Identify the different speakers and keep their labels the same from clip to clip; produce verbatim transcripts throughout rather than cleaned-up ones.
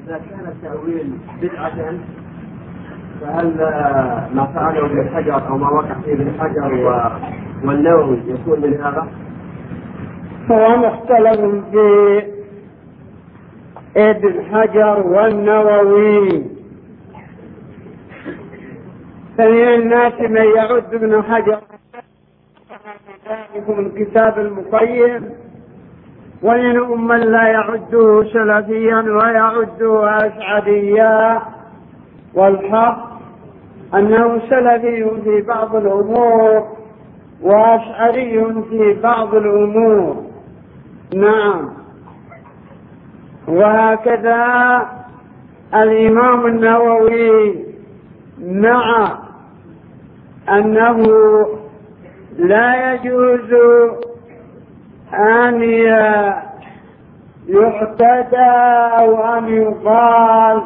Speaker 1: إذا كان التأويل بدعة فهل ما فعله ابن حجر أو ما وقع فيه ابن حجر والنووي يكون من هذا؟
Speaker 2: هو مختلف في ابن حجر والنووي، فمن الناس من يعد ابن حجر من الكتاب المقيم، ومنهم من لا يعده سلفيا ويعده أشعريا، والحق أنه سلفي في بعض الأمور وأشعري في بعض الأمور. نعم. وهكذا الإمام النووي مع أنه لا يجوز أن يعتدى أو أن يقال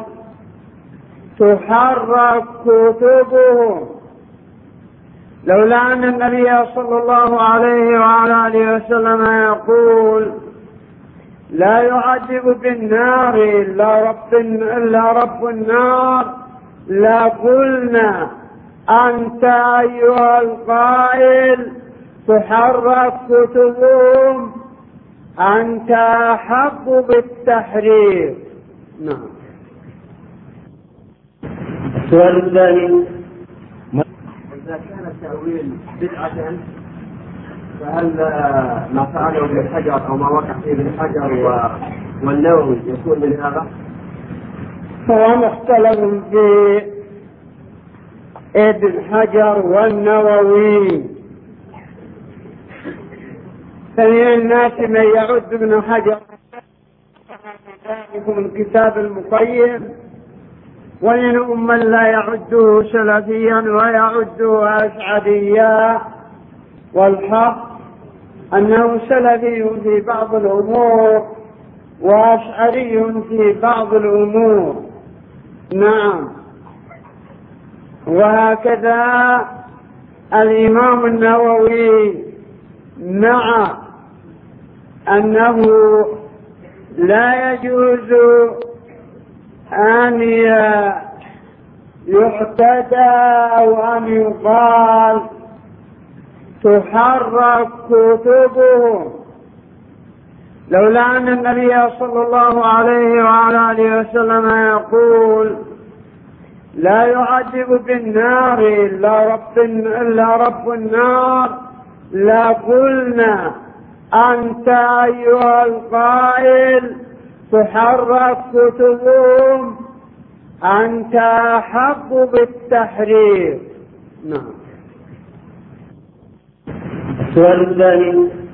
Speaker 2: تحرك كتبهم، لولا أن النبي صلى الله عليه وعلى آله وسلم يقول لا يعذب بالنار إلا رب, إلا رب النار، لا قلنا أنت أيها القائل تحرك كتبهم، أنت أحق بالتحريف. نعم.
Speaker 1: السؤال الثاني: إذا كان التأويل بدعة فهل ما فعله ابن حجر أو ما وقع فيه ابن حجر والنووي يكون من هذا؟
Speaker 2: هو مختلف في ابن حجر والنووي، فمن الناس من يعد ابن حجر من الكتاب المقيم، ومنهم من لا يعده سلفيا ويعده أشعريا، والحق أنه سلفي في بعض الأمور وأشعري في بعض الأمور. نعم. وهكذا الإمام النووي مع أنه لا يجوز أن يعتدى أو أن يقال تحرك كتبهم، لولا أن النبي صلى الله عليه وعلى آله وسلم يقول لا يعذب بالنار إلا رب, إلا رب النار، لا قلنا أنت أيها القائل تحرك كتبهم، أنت أحق بالتحريف. نعم.
Speaker 1: السؤال الثاني: